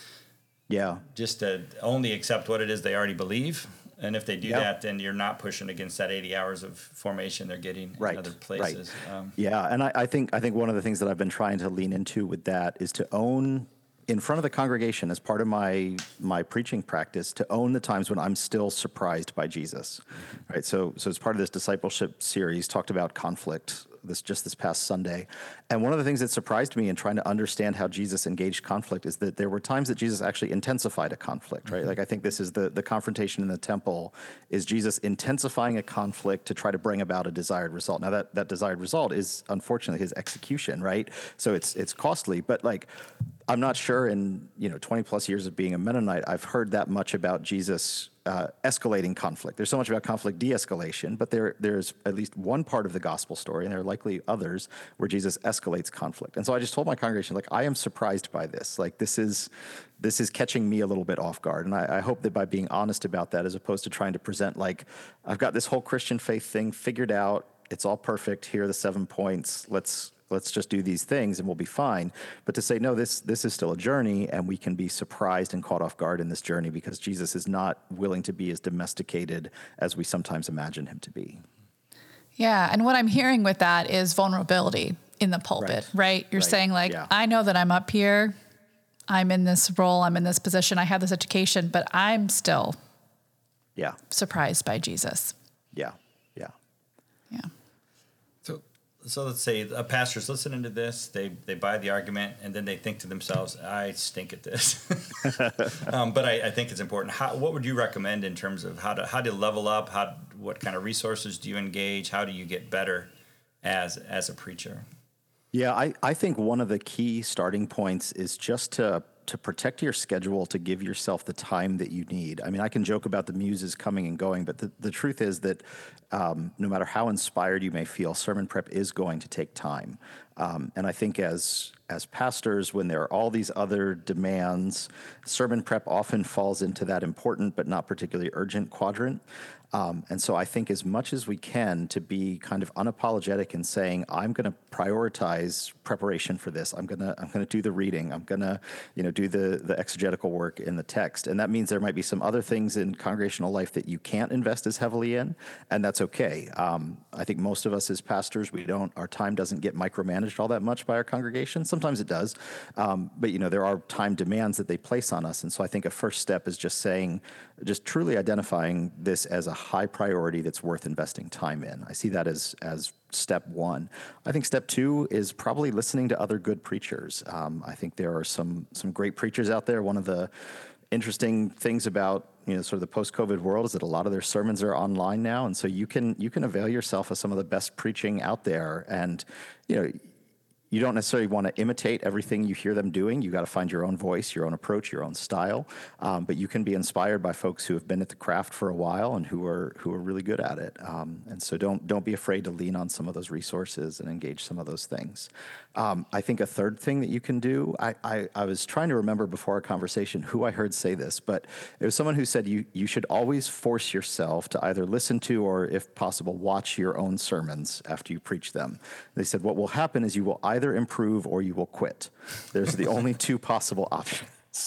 yeah just to only accept what it is they already believe. And if they do yeah. that, then you're not pushing against that eighty hours of formation they're getting right. in other places. Right. Um, yeah, and I, I think I think one of the things that I've been trying to lean into with that is to own in front of the congregation, as part of my my preaching practice, to own the times when I'm still surprised by Jesus. Mm-hmm. Right. So so as part of this discipleship series, talked about conflict this just this past Sunday. And one of the things that surprised me in trying to understand how Jesus engaged conflict is that there were times that Jesus actually intensified a conflict, right? Mm-hmm. Like, I think this is the, the confrontation in the temple is Jesus intensifying a conflict to try to bring about a desired result. Now, that, that desired result is unfortunately his execution, right? So it's it's costly, but like, I'm not sure in, you know, twenty plus years of being a Mennonite, I've heard that much about Jesus uh, escalating conflict. There's so much about conflict de-escalation, but there there's at least one part of the gospel story, and there are likely others where Jesus escalates conflict. And so I just told my congregation, like, I am surprised by this. Like, this is this is catching me a little bit off guard. And I, I hope that by being honest about that, as opposed to trying to present like, I've got this whole Christian faith thing figured out, it's all perfect, here are the seven points, let's let's just do these things and we'll be fine. But to say, no, this this is still a journey, and we can be surprised and caught off guard in this journey because Jesus is not willing to be as domesticated as we sometimes imagine him to be. Yeah. And what I'm hearing with that is vulnerability in the pulpit, right? right? You're right. saying like, yeah. I know that I'm up here, I'm in this role, I'm in this position, I have this education, but I'm still yeah. surprised by Jesus. Yeah. Yeah. Yeah. So, so let's say a pastor's listening to this, they they buy the argument, and then they think to themselves, I stink at this. um, but I, I think it's important. How, what would you recommend in terms of how to how to level up? How what kind of resources do you engage? How do you get better as as a preacher? Yeah, I, I think one of the key starting points is just to to protect your schedule, to give yourself the time that you need. I mean, I can joke about the muses coming and going, but the, the truth is that um, no matter how inspired you may feel, sermon prep is going to take time. Um, and I think as as pastors, when there are all these other demands, sermon prep often falls into that important but not particularly urgent quadrant. Um, and so I think as much as we can to be kind of unapologetic in saying, I'm going to prioritize preparation for this. I'm going to I'm going to do the reading. I'm going to, you know, do the, the exegetical work in the text. And that means there might be some other things in congregational life that you can't invest as heavily in, and that's okay. Um, I think most of us as pastors, we don't, our time doesn't get micromanaged all that much by our congregation. Sometimes it does. Um, but, you know, there are time demands that they place on us. And so I think a first step is just saying, just truly identifying this as a high priority that's worth investing time in. I see that as as step one. I think step two is probably listening to other good preachers. Um, I think there are some some great preachers out there. One of the interesting things about, you know, sort of the post-COVID world is that a lot of their sermons are online now, and so you can you can avail yourself of some of the best preaching out there. And, you know, you don't necessarily want to imitate everything you hear them doing. You got to find your own voice, your own approach, your own style. Um, but you can be inspired by folks who have been at the craft for a while and who are who are really good at it. Um, and so don't don't be afraid to lean on some of those resources and engage some of those things. Um, I think a third thing that you can do, I, I, I was trying to remember before our conversation who I heard say this, but it was someone who said you you should always force yourself to either listen to or, if possible, watch your own sermons after you preach them. They said what will happen is you will either improve or you will quit. There's the only two possible options.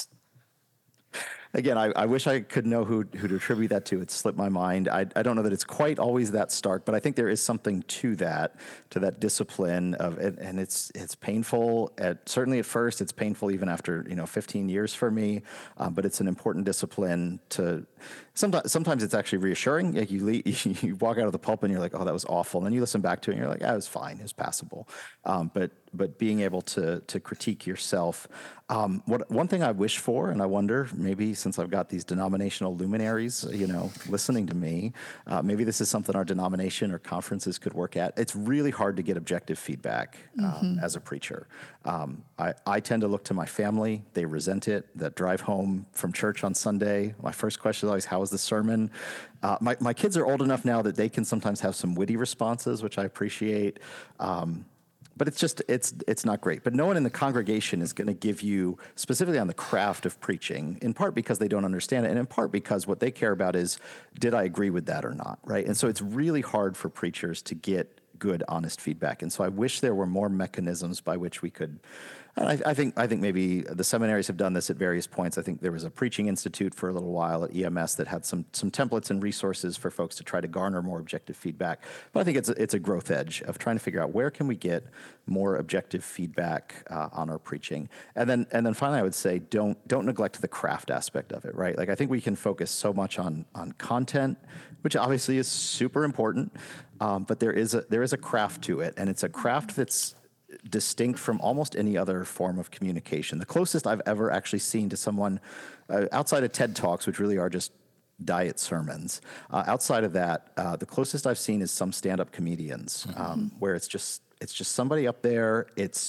Again, I, I wish I could know who, who to attribute that to. It slipped my mind. I, I don't know that it's quite always that stark, but I think there is something to that, to that discipline of it, and it's it's painful. At certainly at first, it's painful even after you know fifteen years for me. Um, but it's an important discipline to. Sometimes, sometimes it's actually reassuring. Like you, leave, you walk out of the pulpit and you're like, "Oh, that was awful," and then you listen back to it and you're like, "Ah, it was fine. It was passable." Um, but but being able to to critique yourself. Um, what one thing I wish for, and I wonder maybe since I've got these denominational luminaries, you know, listening to me, uh, maybe this is something our denomination or conferences could work at. It's really hard to get objective feedback um, mm-hmm. as a preacher. Um, I, I tend to look to my family. They resent it. That drive home from church on Sunday, my first question is always, how was the sermon? Uh, my, my kids are old enough now that they can sometimes have some witty responses, which I appreciate. Um, But it's just, it's it's not great. But no one in the congregation is going to give you, specifically on the craft of preaching, in part because they don't understand it, and in part because what they care about is, did I agree with that or not, right? And so it's really hard for preachers to get good, honest feedback. And so I wish there were more mechanisms by which we could, and I, I think I think maybe the seminaries have done this at various points. I think there was a preaching institute for a little while at E M S that had some some templates and resources for folks to try to garner more objective feedback. But I think it's a, it's a growth edge of trying to figure out where can we get more objective feedback uh, on our preaching. And then and then finally, I would say don't don't neglect the craft aspect of it, right? Like I think we can focus so much on on content, which obviously is super important, um, but there is a there is a craft to it, and it's a craft that's distinct from almost any other form of communication. The closest I've ever actually seen to someone uh, outside of TED Talks, which really are just diet sermons, uh, outside of that, uh, the closest I've seen is some stand-up comedians, um, mm-hmm. where it's just it's just somebody up there. It's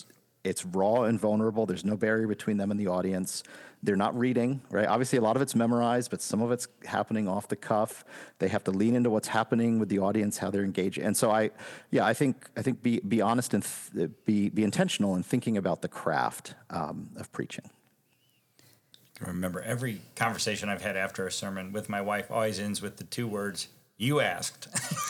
it's raw and vulnerable. There's no barrier between them and the audience. They're not reading, right? Obviously, a lot of it's memorized, but some of it's happening off the cuff. They have to lean into what's happening with the audience, how they're engaging. And so I, yeah, I think I think be be honest and th- be be intentional in thinking about the craft um, of preaching. I remember every conversation I've had after a sermon with my wife always ends with the two words, "You asked."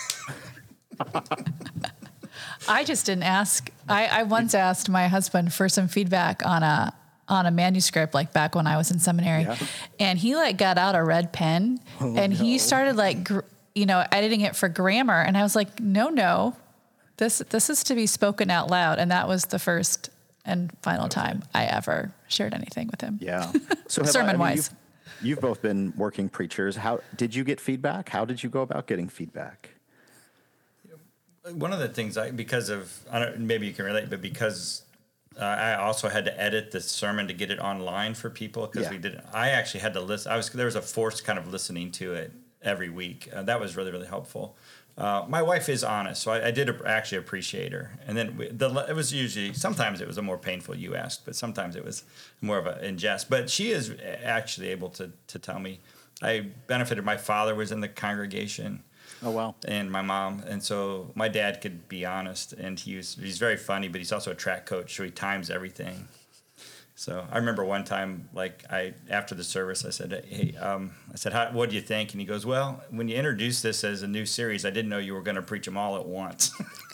I just didn't ask. I, I once asked my husband for some feedback on a on a manuscript, like back when I was in seminary, Yeah. and he like got out a red pen Oh, and no. he started like gr- you know editing it for grammar, and I was like, no, no, this this is to be spoken out loud, and that was the first and final time I ever shared anything with him. Yeah. So have I- I Sermon mean, wise. You've, you've both been working preachers. How did you get feedback? How did you go about getting feedback? One of the things I, because of, I don't, maybe you can relate, but because uh, I also had to edit the sermon to get it online for people because Yeah. we didn't, I actually had to listen. I was, there was a forced kind of listening to it every week. Uh, that was really, really helpful. Uh, my wife is honest, so I, I did actually appreciate her. And then we, the, it was usually, sometimes it was a more painful you asked, but sometimes it was more of an ingest. But she is actually able to, to tell me. I benefited, my father was in the congregation. Oh, wow. And my mom, and so my dad could be honest, and he was, he's very funny, but he's also a track coach, so he times everything. So I remember one time, like I after the service, I said, "Hey, um, I said, How, what do you think?" And he goes, "Well, when you introduced this as a new series, I didn't know you were going to preach them all at once."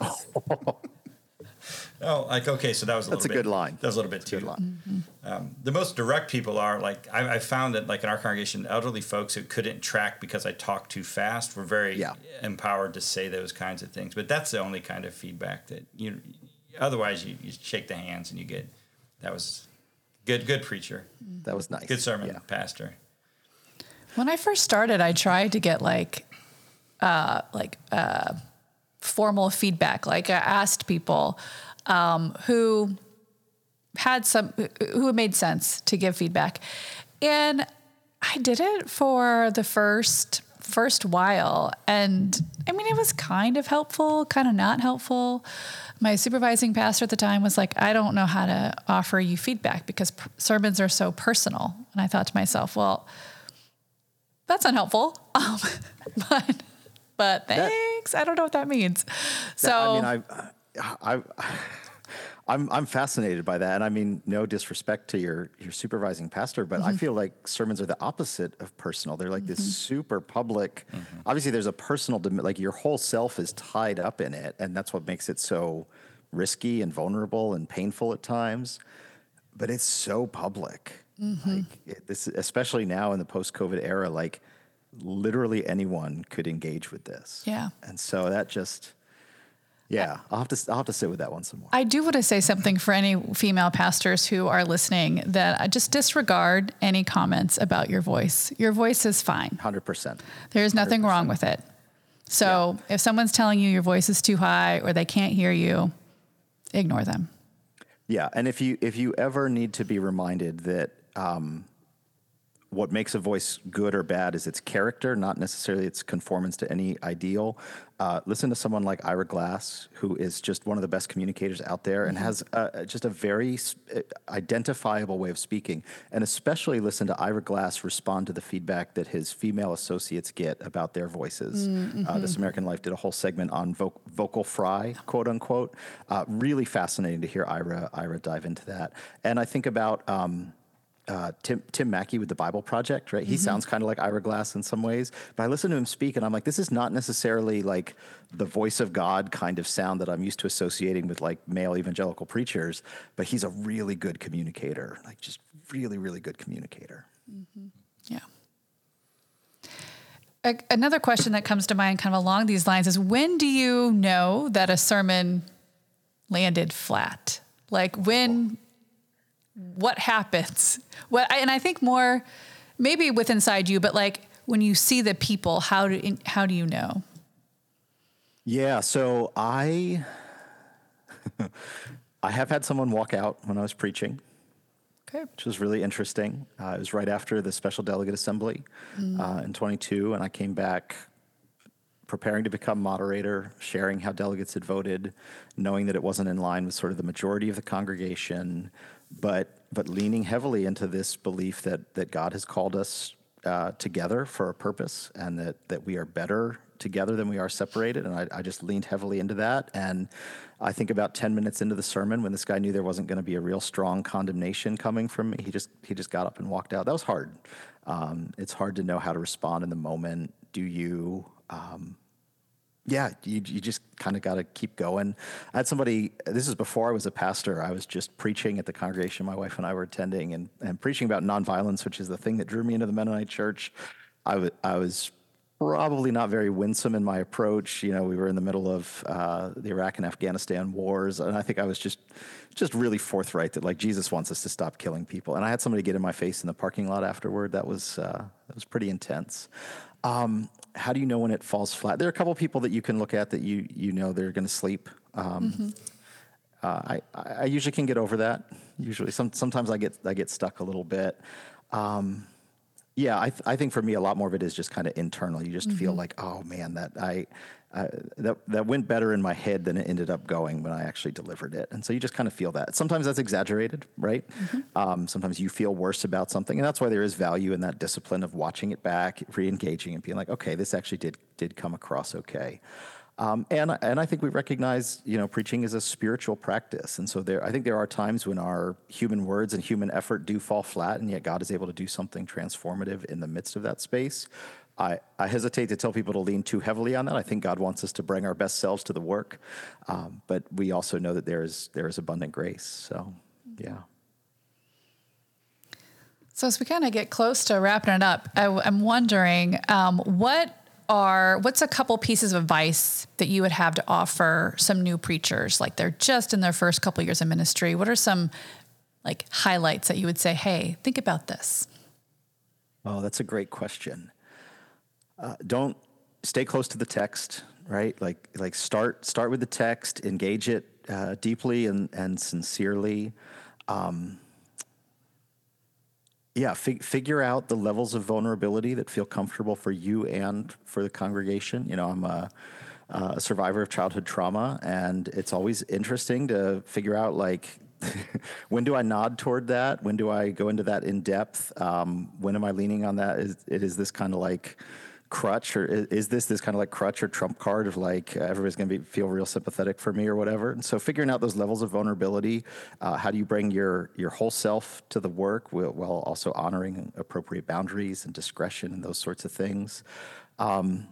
Oh, like okay, so that was a That's little a bit, good line. That was a little bit That's a too. good line. Um, the most direct people are like I, I found that like in our congregation, elderly folks who couldn't track because I talked too fast were very Yeah. empowered to say those kinds of things. But that's the only kind of feedback that you. Otherwise, you, you shake the hands and you get that was good. Good preacher, That was nice. good sermon, Yeah. pastor. When I first started, I tried to get like, uh, like uh, formal feedback. Like I asked people um, who had some, who it made sense to give feedback, and I did it for the first first while, and I mean it was kind of helpful, kind of not helpful. My supervising pastor at the time was like, "I don't know how to offer you feedback because p- sermons are so personal," and I thought to myself, well. That's unhelpful. Um, but but thanks. I don't know what that means. So I mean, I, I, I'm I'm fascinated by that, and I mean, no disrespect to your your supervising pastor, but I feel like sermons are the opposite of personal. They're like this super public. Obviously, there's a personal, dim- like your whole self is tied up in it, and that's what makes it so risky and vulnerable and painful at times. But it's so public. Like it, this, especially now in the post-COVID era, like literally anyone could engage with this. Yeah. And so that just, yeah, I'll have to I'll have to sit with that one some more. I do want to say something for any female pastors who are listening that I just disregard any comments about your voice. Your voice is fine. one hundred percent. There's nothing wrong with it. So if someone's telling you your voice is too high or they can't hear you, ignore them. Yeah, and if you if you ever need to be reminded that um, what makes a voice good or bad is its character, not necessarily its conformance to any ideal. Uh, listen to someone like Ira Glass, who is just one of the best communicators out there and has uh, just a very s- identifiable way of speaking. And especially listen to Ira Glass respond to the feedback that his female associates get about their voices. Mm-hmm. Uh, This American Life did a whole segment on vo- vocal fry, quote unquote. Uh, really fascinating to hear Ira, Ira dive into that. And I think about... Um, Uh, Tim Tim Mackey with the Bible Project, right? He sounds kind of like Ira Glass in some ways, but I listen to him speak and I'm like, this is not necessarily like the voice of God kind of sound that I'm used to associating with like male evangelical preachers, but he's a really good communicator, like just really, really good communicator. Yeah. A- another question that comes to mind kind of along these lines is when do you know that a sermon landed flat? Like when, what happens? What, and I think more maybe with inside you, but like when you see the people, how do, how do you know? Yeah, so I I have had someone walk out when I was preaching, Okay. which was really interesting. Uh, it was right after the Special Delegate Assembly uh, in twenty-two, and I came back preparing to become moderator, sharing how delegates had voted, knowing that it wasn't in line with sort of the majority of the congregation, but but leaning heavily into this belief that that God has called us uh, together for a purpose, and that that we are better together than we are separated. And I, I just leaned heavily into that. And I think about ten minutes into the sermon, when this guy knew there wasn't going to be a real strong condemnation coming from me, he just he just got up and walked out. That was hard. Um, it's hard to know how to respond in the moment. Do you? Um, yeah, you you just kind of got to keep going. I had somebody. This is before I was a pastor. I was just preaching at the congregation my wife and I were attending, and and preaching about nonviolence, which is the thing that drew me into the Mennonite Church. I, w- I was probably not very winsome in my approach. You know, we were in the middle of uh, the Iraq and Afghanistan wars, and I think I was just just really forthright that, like, Jesus wants us to stop killing people. And I had somebody get in my face in the parking lot afterward. That was uh, that was pretty intense. Um, how do you know when it falls flat? There are a couple people that you can look at that you you know they're going to sleep. Um, mm-hmm. uh, I I usually can get over that. Usually, some sometimes I get I get stuck a little bit. Um, Yeah, I, th- I think for me, a lot more of it is just kind of internal. You just mm-hmm. feel like, oh man, that I uh, that that went better in my head than it ended up going when I actually delivered it. And so you just kind of feel that. Sometimes that's exaggerated, right? Mm-hmm. Um, sometimes you feel worse about something, and that's why there is value in that discipline of watching it back, re-engaging, and being like, okay, this actually did did come across okay. Um, and and I think we recognize, you know, preaching is a spiritual practice, and so there, I think there are times when our human words and human effort do fall flat, and yet God is able to do something transformative in the midst of that space. I, I hesitate to tell people to lean too heavily on that. I think God wants us to bring our best selves to the work, um, but we also know that there is there is abundant grace. So, yeah. So as we kind of get close to wrapping it up, I, I'm wondering um, what. Are, what's a couple pieces of advice that you would have to offer some new preachers? Like, they're just in their first couple years of ministry. What are some like highlights that you would say, hey, think about this? Oh, that's a great question. Uh, don't stay close to the text, right? Like, like start, start with the text, engage it uh, deeply and, and sincerely. Um, Yeah, fig- figure out the levels of vulnerability that feel comfortable for you and for the congregation. You know, I'm a, a survivor of childhood trauma, and it's always interesting to figure out, like, when do I nod toward that? When do I go into that in depth? Um, when am I leaning on that? Is, it is this kind of like crutch, or is, is this this kind of like crutch or trump card of like uh, everybody's going to be feel real sympathetic for me or whatever? And so figuring out those levels of vulnerability, uh, how do you bring your your whole self to the work while, while also honoring appropriate boundaries and discretion and those sorts of things? Um,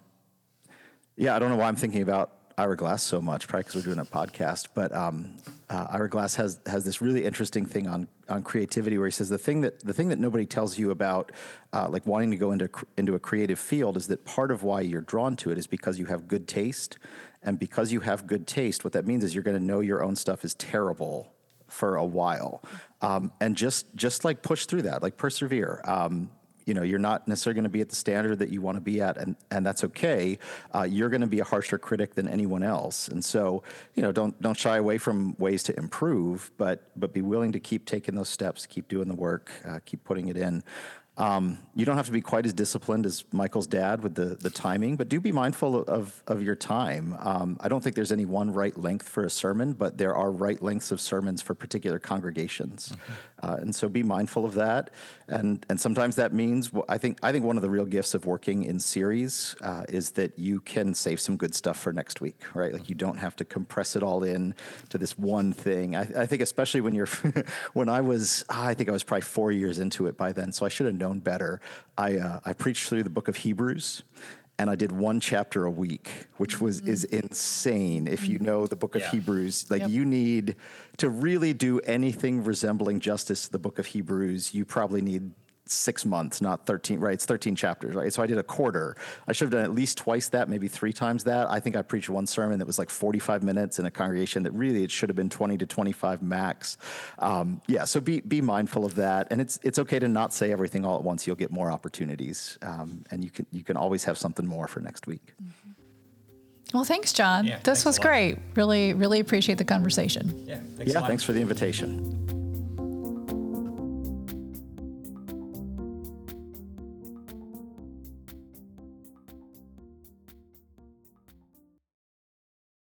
yeah, I don't know why I'm thinking about Ira Glass so much, probably because we're doing a podcast, but um, uh, Ira Glass has has this really interesting thing on on creativity, where he says the thing that the thing that nobody tells you about, uh, like wanting to go into into a creative field, is that part of why you're drawn to it is because you have good taste, and because you have good taste, what that means is you're going to know your own stuff is terrible for a while, um, and just just like push through that, like persevere. Um, You know, you're not necessarily going to be at the standard that you want to be at, and, and that's okay. Uh, you're going to be a harsher critic than anyone else, and so, you know, don't don't shy away from ways to improve, but but be willing to keep taking those steps, keep doing the work, uh, keep putting it in. Um, you don't have to be quite as disciplined as Michael's dad with the the timing, but do be mindful of of your time. Um, I don't think there's any one right length for a sermon, but there are right lengths of sermons for particular congregations, mm-hmm. uh, and so be mindful of that. And and sometimes that means, well, I think I think one of the real gifts of working in series uh, is that you can save some good stuff for next week, right? Like, you don't have to compress it all in to this one thing. I, I think especially when you're when I was I think I was probably four years into it by then, so I should have known better. I uh, I preached through the book of Hebrews, and I did one chapter a week, which was mm-hmm. is insane. If you know the book of yeah. Hebrews, like yep. you need to really do anything resembling justice to the book of Hebrews, you probably need six months, not thirteen, right? It's thirteen chapters, right? So I did a quarter. I should have done at least twice that, maybe three times that. I think I preached one sermon that was like forty-five minutes in a congregation that really it should have been twenty to twenty-five max. Um, yeah, so be be mindful of that. And it's it's okay to not say everything all at once. You'll get more opportunities. Um, and you can you can always have something more for next week. Mm-hmm. Well, thanks, John. Yeah, this thanks was great. Really, really appreciate the conversation. Yeah, thanks, yeah, thanks for the invitation.